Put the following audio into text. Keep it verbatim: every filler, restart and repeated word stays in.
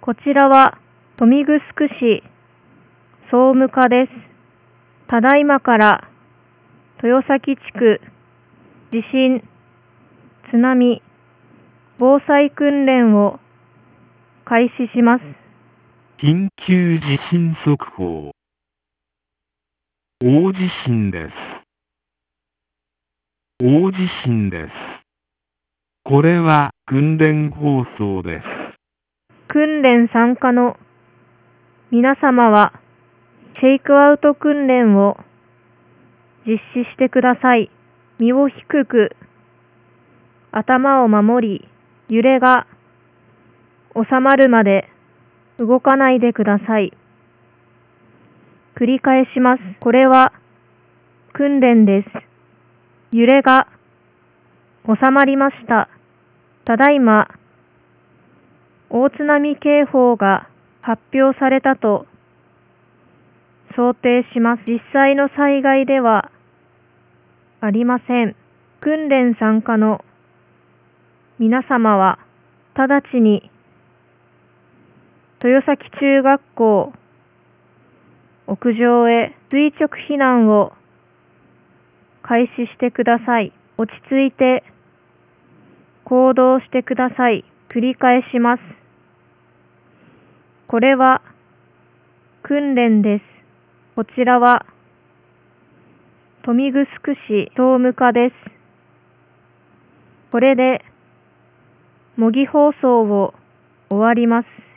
こちらは豊見城市総務課です。ただいまから豊崎地区地震、津波、防災訓練を開始します。 緊急地震速報。大地震です。大地震です。これは訓練放送です。 訓練参加の皆様はシェイクアウト訓練を実施してください。身を低く、頭を守り、揺れが収まるまで動かないでください。繰り返します。これは訓練です。揺れが収まりました。ただいま、大津波警報が発表されたと想定します。実際の災害ではありません。訓練参加の皆様は直ちに豊崎中学校屋上へ垂直避難を開始してください。落ち着いて行動してください。繰り返します。これは訓練です。こちらは豊見城市総務課です。これで模擬放送を終わります。